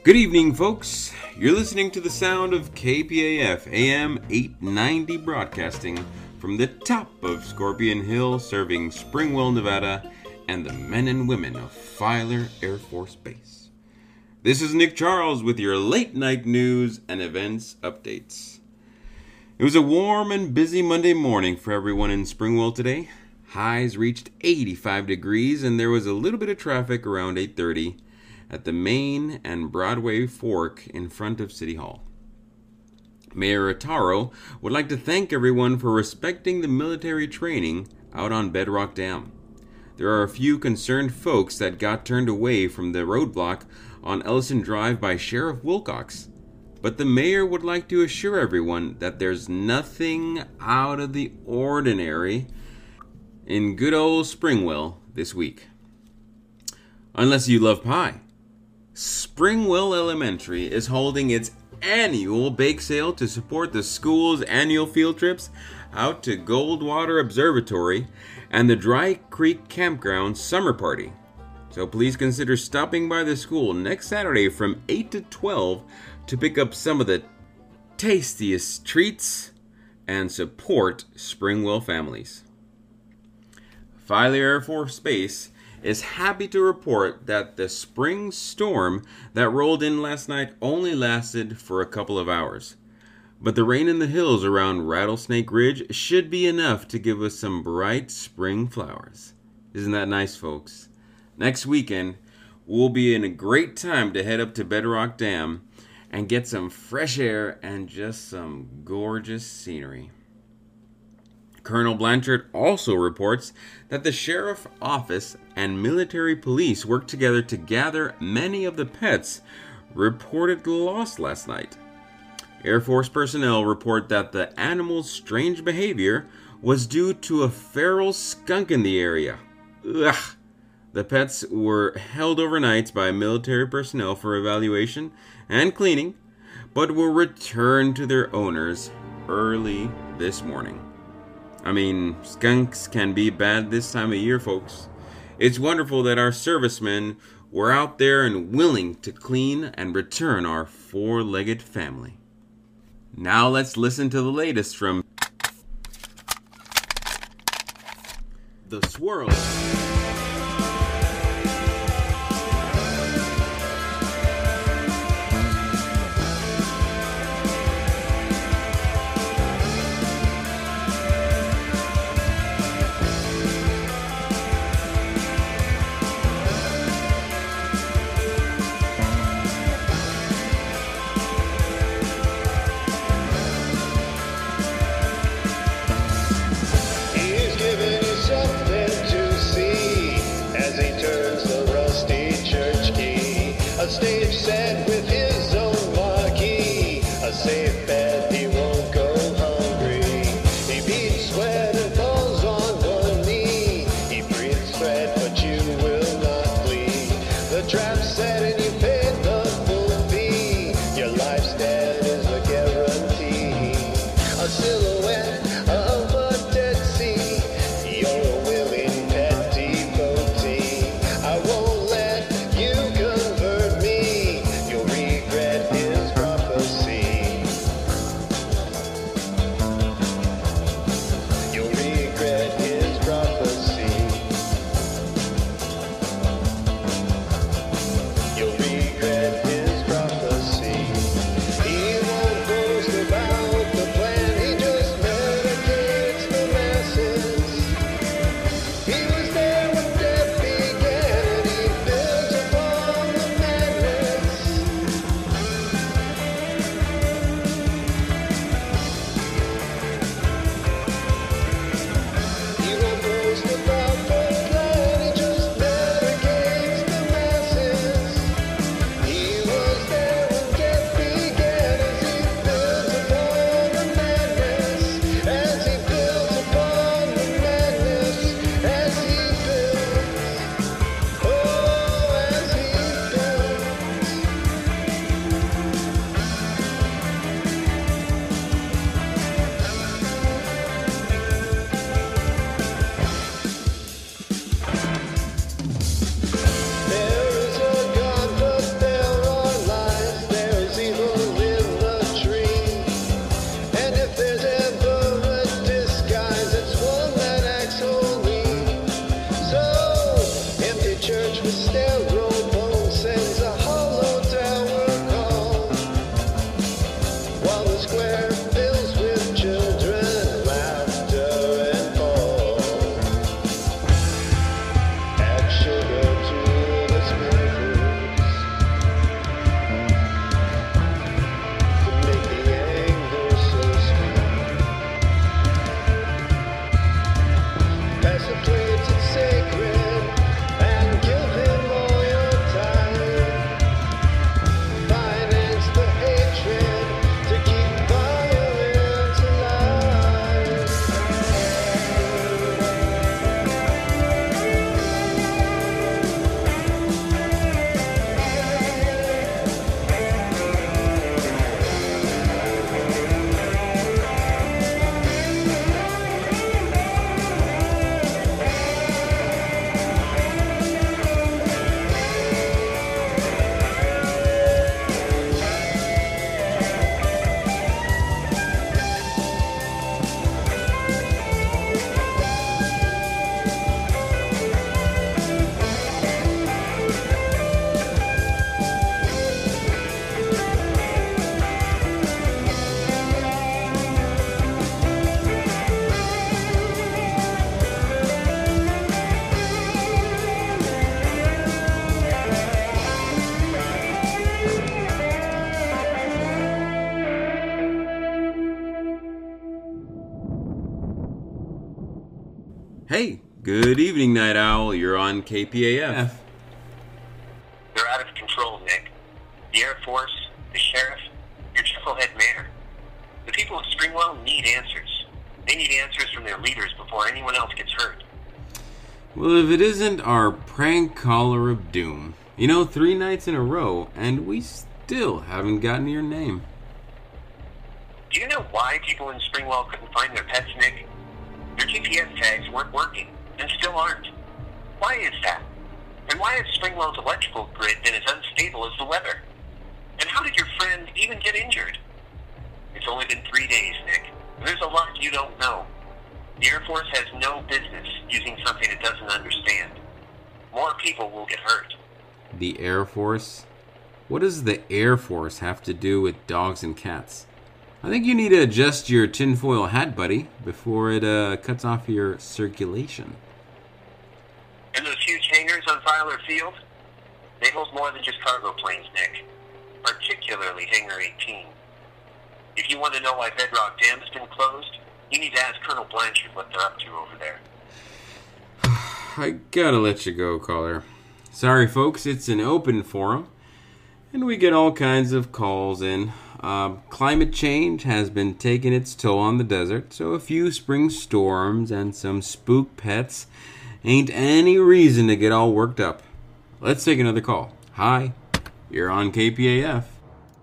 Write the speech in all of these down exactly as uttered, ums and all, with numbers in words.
Good evening, folks. You're listening to the sound of K P A F A M eight ninety broadcasting from the top of Scorpion Hill, serving Springwell, Nevada, and the men and women of Filer Air Force Base. This is Nick Charles with your late night news and events updates. It was a warm and busy Monday morning for everyone in Springwell today. Highs reached eighty-five degrees, and there was a little bit of traffic around eight thirty at the Main and Broadway Fork in front of City Hall. Mayor Attaro would like to thank everyone for respecting the military training out on Bedrock Dam. There are a few concerned folks that got turned away from the roadblock on Ellison Drive by Sheriff Wilcox, but the mayor would like to assure everyone that there's nothing out of the ordinary in good old Springwell this week. Unless you love pie. Springwell Elementary is holding its annual bake sale to support the school's annual field trips out to Goldwater Observatory and the Dry Creek Campground Summer Party. So please consider stopping by the school next Saturday from eight to twelve to pick up some of the tastiest treats and support Springwell families. Filer Air Force Base is happy to report that the spring storm that rolled in last night only lasted for a couple of hours. But the rain in the hills around Rattlesnake Ridge should be enough to give us some bright spring flowers. Isn't that nice, folks? Next weekend, we'll be in a great time to head up to Bedrock Dam and get some fresh air and just some gorgeous scenery. Colonel Blanchard also reports that the sheriff's office and military police worked together to gather many of the pets reported lost last night. Air Force personnel report that the animals' strange behavior was due to a feral skunk in the area. Ugh. The pets were held overnight by military personnel for evaluation and cleaning, but were returned to their owners early this morning. I mean, skunks can be bad this time of year, folks. It's wonderful that our servicemen were out there and willing to clean and return our four-legged family. Now let's listen to the latest from The Swirl. A stage set with his own marquee, a safe bet he won't go hungry. He beats sweat and falls on one knee. He breathes threat, but you will not bleed. The trap's set and you paid the full fee. Your life's dead is a guarantee. A silhouette of a dead sea. You're a willing pet devotee. I won't let you convert me. Hey, good evening, Night Owl. You're on K P A F. They're out of control, Nick. The Air Force, the sheriff, your chucklehead mayor. The people of Springwell need answers. They need answers from their leaders before anyone else gets hurt. Well, if it isn't our prank caller of doom. You know, three nights in a row, and we still haven't gotten your name. Do you know why people in Springwell couldn't find their pets, Nick? Their G P S tags weren't working, and still aren't. Why is that? And why has Springwell's electrical grid been as unstable as the weather? And how did your friend even get injured? It's only been three days, Nick, and there's a lot you don't know. The Air Force has no business using something it doesn't understand. More people will get hurt. The Air Force? What does the Air Force have to do with dogs and cats? I think you need to adjust your tinfoil hat, buddy, before it uh, cuts off your circulation. And those huge hangars on Filer Field? They hold more than just cargo planes, Nick. Particularly Hangar eighteen. If you want to know why Bedrock Dam has been closed, you need to ask Colonel Blanchard what they're up to over there. I gotta let you go, caller. Sorry, folks, it's an open forum, and we get all kinds of calls in. Uh, climate change has been taking its toll on the desert, so a few spring storms and some spook pets ain't any reason to get all worked up. Let's take another call. Hi, you're on K P A F.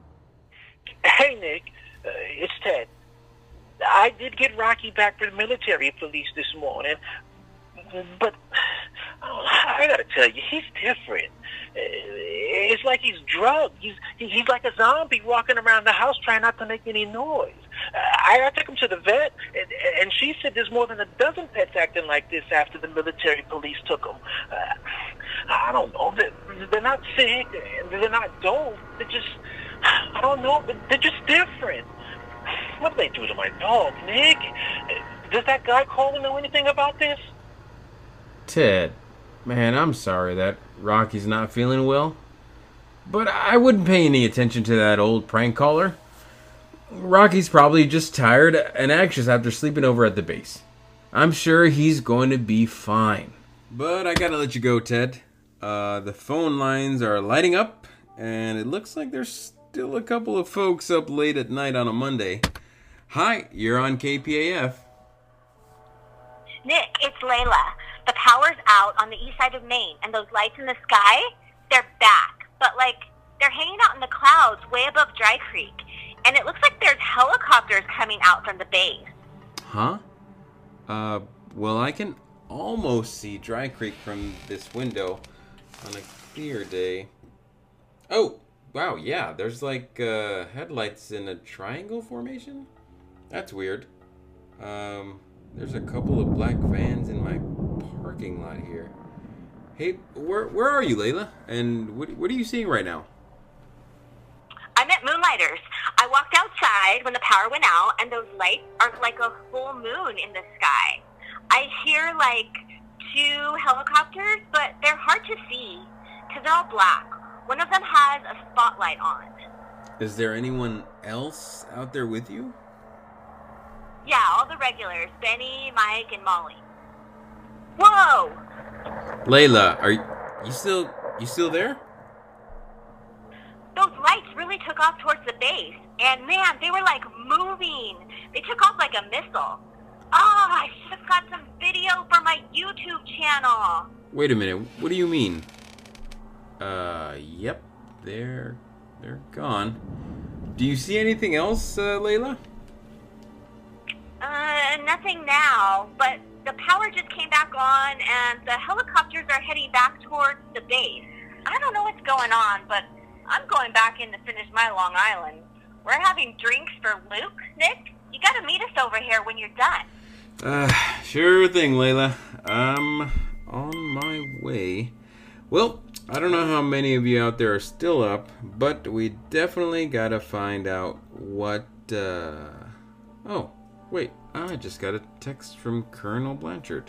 Hey, Nick. Uh, it's Ted. I did get Rocky back from the military police this morning, but oh, I gotta tell you, he's different. It's like he's drugged. He's he's like a zombie walking around the house trying not to make any noise. I, I took him to the vet, and, and she said there's more than a dozen pets acting like this after the military police took them. Uh, I don't know. They're, they're not sick. They're not dope. They're just, I don't know, but they're just different. What did they do to my dog, Nick? Does that guy caller know anything about this? Ted, man, I'm sorry that Rocky's not feeling well, but I wouldn't pay any attention to that old prank caller. Rocky's probably just tired and anxious after sleeping over at the base. I'm sure he's going to be fine. But I gotta let you go, Ted. Uh, the phone lines are lighting up, and it looks like there's still a couple of folks up late at night on a Monday. Hi, you're on K P A F. Nick, it's Layla. The power's out on the east side of Maine, and those lights in the sky, they're back. But, like, they're hanging out in the clouds way above Dry Creek. And it looks like there's helicopters coming out from the base. Huh? Uh, well, I can almost see Dry Creek from this window on a clear day. Oh, wow, yeah, there's, like, uh, headlights in a triangle formation? That's weird. Um, there's a couple of black vans in my parking lot here. Hey, where where are you, Layla? And what what are you seeing right now? I'm at Moonlighters. I walked outside when the power went out, and those lights are like a full moon in the sky. I hear, like, two helicopters, but they're hard to see because they're all black. One of them has a spotlight on. Is there anyone else out there with you? Yeah, all the regulars. Benny, Mike, and Molly. Whoa! Layla, are you, you still you still there? Those lights really took off towards the base. And man, they were like moving. They took off like a missile. Oh, I should have got some video for my YouTube channel. Wait a minute, what do you mean? Uh, yep, they're, they're gone. Do you see anything else, uh, Layla? Uh, nothing now, but the power just came back on, and the helicopters are heading back towards the base. I don't know what's going on, but I'm going back in to finish my Long Island. We're having drinks for Luke, Nick. You gotta meet us over here when you're done. Uh, sure thing, Layla. I'm on my way. Well, I don't know how many of you out there are still up, but we definitely gotta find out what, uh... Oh, wait, I just got a text from Colonel Blanchard.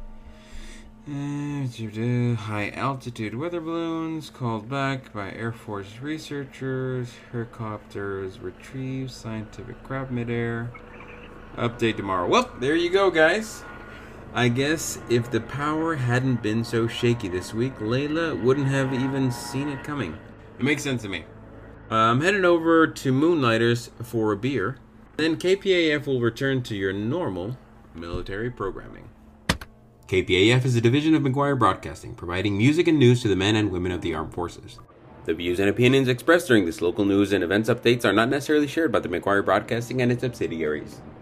Uh, high altitude weather balloons called back by Air Force researchers. Helicopters retrieve scientific craft midair. Update tomorrow. Well, there you go, guys. I guess if the power hadn't been so shaky this week, Layla wouldn't have even seen it coming. It makes sense to me. Uh, I'm headed over to Moonlighters for a beer. Then K P A F will return to your normal military programming. K P A F is a division of McGuire Broadcasting, providing music and news to the men and women of the armed forces. The views and opinions expressed during this local news and events updates are not necessarily shared by the McGuire Broadcasting and its subsidiaries.